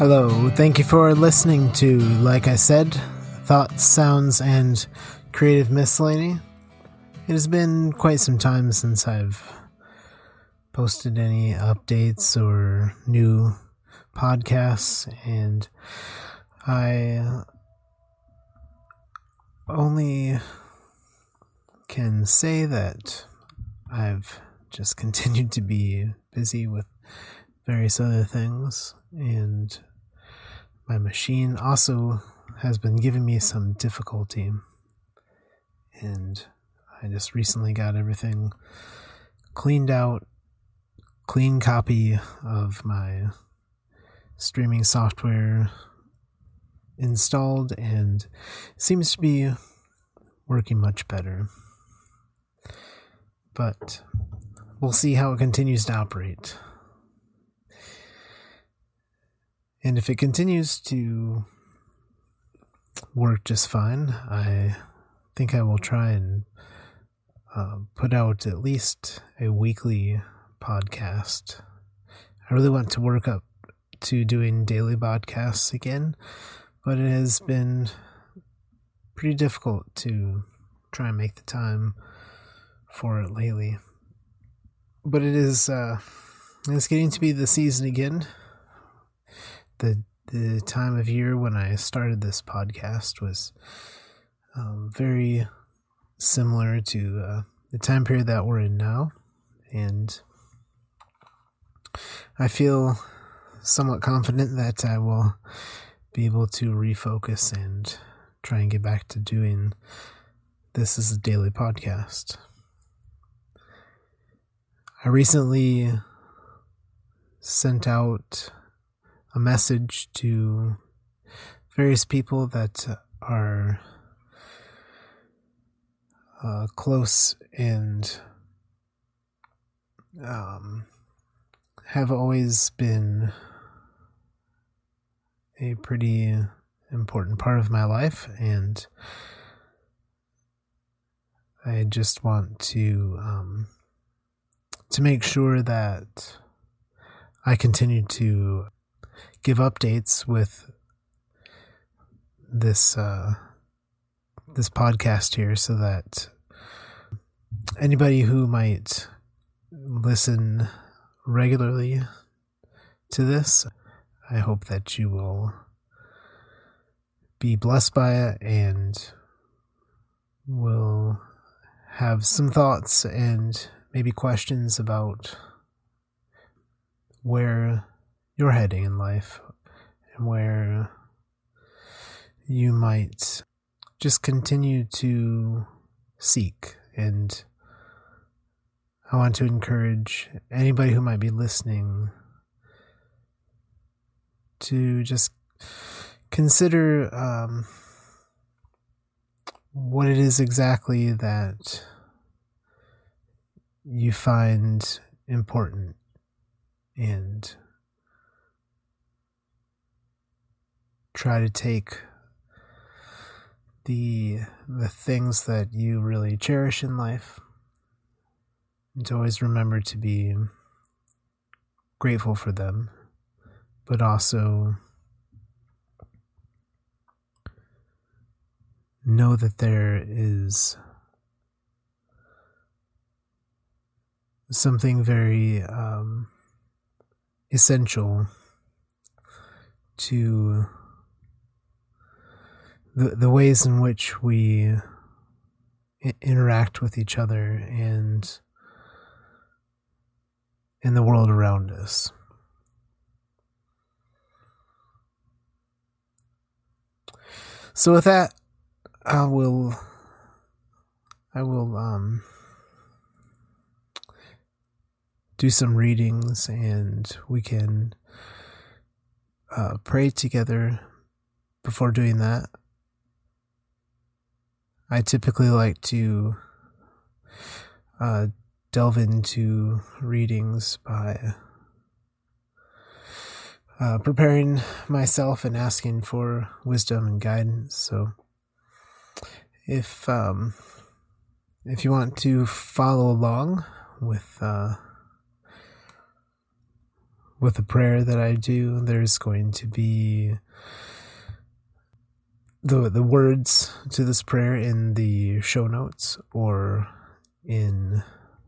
Hello, thank you for listening to, like I said, Thoughts, Sounds, and Creative Miscellany. It has been quite some time since I've posted any updates or new podcasts, and I only can say that I've just continued to be busy with various other things, and my machine also has been giving me some difficulty, and I just recently got everything cleaned out, clean copy of my streaming software installed, and it seems to be working much better, but we'll see how it continues to operate. And if it continues to work just fine, I think I will try and put out at least a weekly podcast. I really want to work up to doing daily podcasts again, but it has been pretty difficult to try and make the time for it lately. But it's getting to be the season again. The time of year when I started this podcast was very similar to the time period that we're in now, and I feel somewhat confident that I will be able to refocus and try and get back to doing this as a daily podcast. I recently sent out a message to various people that are close and have always been a pretty important part of my life, and I just want to make sure that I continue to give updates with this podcast here, so that anybody who might listen regularly to this, I hope that you will be blessed by it and will have some thoughts and maybe questions about where you're heading in life and where you might just continue to seek. And I want to encourage anybody who might be listening to just consider what it is exactly that you find important, and try to take the things that you really cherish in life, and to always remember to be grateful for them, but also know that there is something very essential to the ways in which we interact with each other and in the world around us. So with that, I will do some readings, and we can pray together before doing that. I typically like to delve into readings by preparing myself and asking for wisdom and guidance. So if you want to follow along with with the prayer that I do, there's going to be the words to this prayer in the show notes or in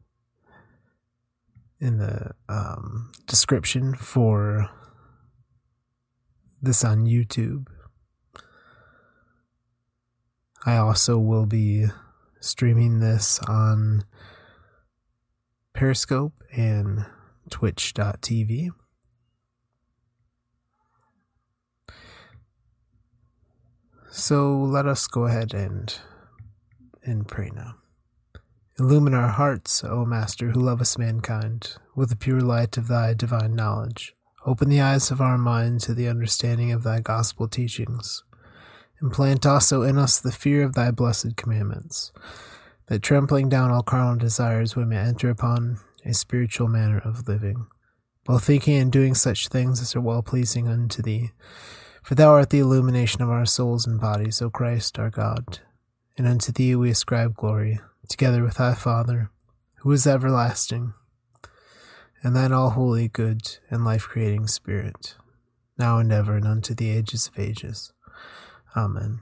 the description for this on YouTube. I also will be streaming this on Periscope and Twitch.tv. So let us go ahead and pray now. Illumine our hearts, O Master, who lovest mankind, with the pure light of thy divine knowledge. Open the eyes of our mind to the understanding of thy gospel teachings. Implant also in us the fear of thy blessed commandments, that trampling down all carnal desires we may enter upon a spiritual manner of living, both thinking and doing such things as are well-pleasing unto thee. For thou art the illumination of our souls and bodies, O Christ our God, and unto thee we ascribe glory, together with thy Father, who is everlasting, and thine all-holy, good, and life-creating Spirit, now and ever, and unto the ages of ages. Amen.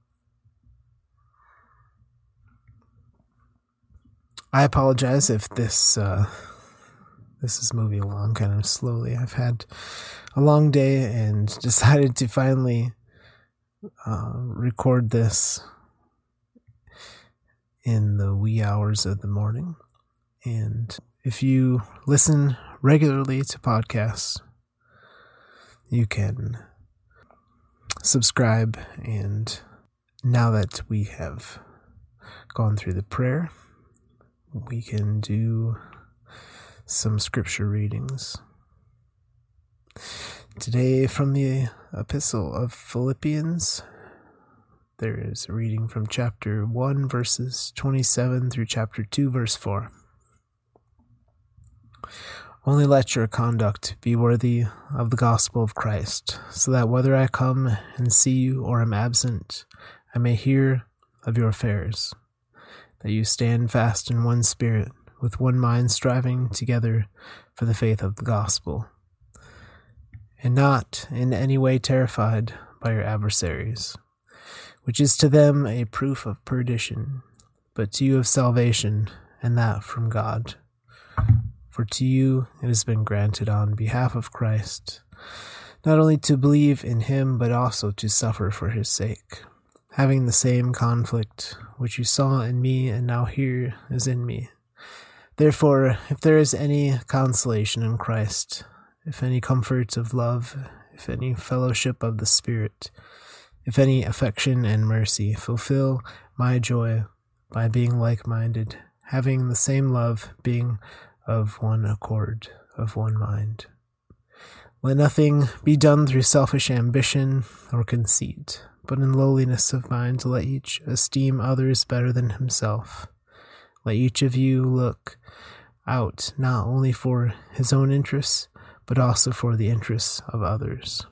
I apologize if this is moving along kind of slowly. I've had a long day and decided to finally record this in the wee hours of the morning. And if you listen regularly to podcasts, you can subscribe. And now that we have gone through the prayer, we can do some scripture readings. Today from the Epistle of Philippians, there is a reading from chapter 1, verses 27 through chapter 2, verse 4. Only let your conduct be worthy of the gospel of Christ, so that whether I come and see you or am absent, I may hear of your affairs, that you stand fast in one spirit, with one mind striving together for the faith of the gospel, and not in any way terrified by your adversaries, which is to them a proof of perdition, but to you of salvation, and that from God. For to you it has been granted on behalf of Christ, not only to believe in him, but also to suffer for his sake, having the same conflict which you saw in me and now hear is in me. Therefore, if there is any consolation in Christ, if any comfort of love, if any fellowship of the Spirit, if any affection and mercy, fulfill my joy by being like-minded, having the same love, being of one accord, of one mind. Let nothing be done through selfish ambition or conceit, but in lowliness of mind let each esteem others better than himself. Let each of you look out not only for his own interests, but also for the interests of others.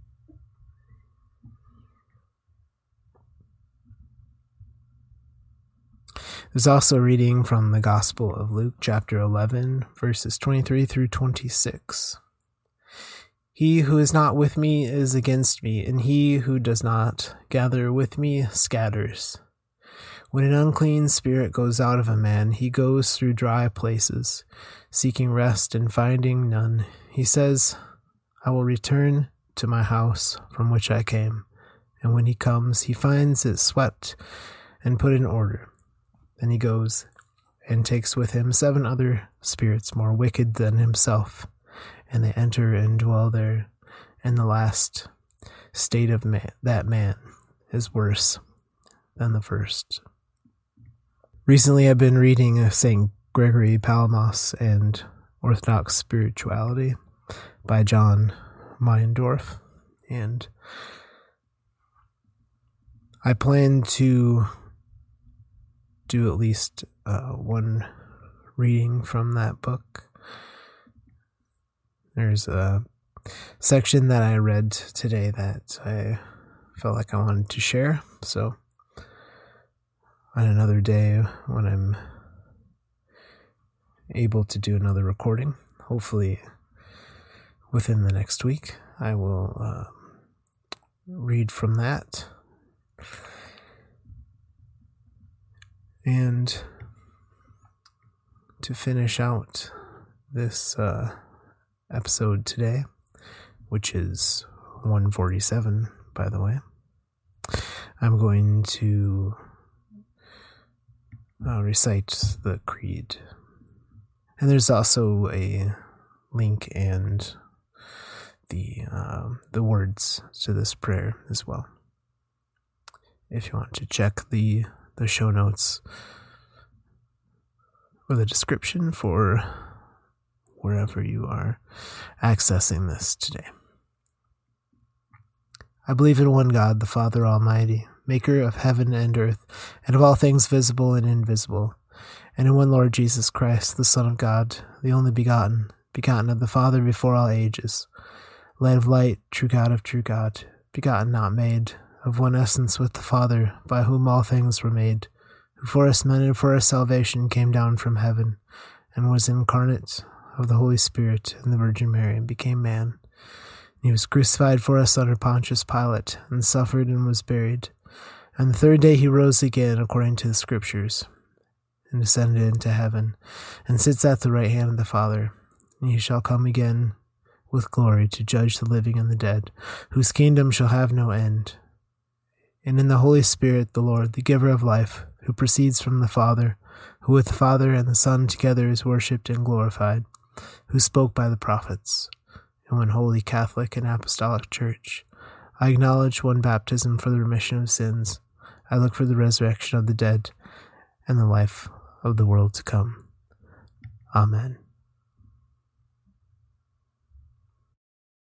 There's also a reading from the Gospel of Luke, chapter 11, verses 23 through 26. He who is not with me is against me, and he who does not gather with me scatters. When an unclean spirit goes out of a man, he goes through dry places, seeking rest and finding none. He says, I will return to my house from which I came. And when he comes, he finds it swept and put in order. Then he goes and takes with him 7 other spirits more wicked than himself, and they enter and dwell there. And the last state of that man is worse than the first. Recently, I've been reading St. Gregory Palamas and Orthodox Spirituality by John Meyendorff, and I plan to do at least one reading from that book. There's a section that I read today that I felt like I wanted to share, so on another day when I'm able to do another recording, hopefully within the next week. I will read from that. And to finish out this episode today, which is 147, by the way, I'm going to recite the creed. And there's also a link and the words to this prayer as well, if you want to check the show notes or the description for wherever you are accessing this today. I believe in one God, the Father Almighty, maker of heaven and earth, and of all things visible and invisible, and in one Lord Jesus Christ, the Son of God, the only begotten of the Father before all ages, light of light, true God of true God, begotten not made, of one essence with the Father, by whom all things were made, who for us men and for our salvation came down from heaven, and was incarnate of the Holy Spirit and the Virgin Mary, and became man. He was crucified for us under Pontius Pilate, and suffered and was buried. And the third day he rose again according to the Scriptures, and ascended into heaven, and sits at the right hand of the Father. And he shall come again with glory to judge the living and the dead, whose kingdom shall have no end. And in the Holy Spirit, the Lord, the giver of life, who proceeds from the Father, who with the Father and the Son together is worshipped and glorified, who spoke by the prophets, in one holy Catholic and Apostolic Church. I acknowledge one baptism for the remission of sins. I look for the resurrection of the dead and the life of the world to come. Amen.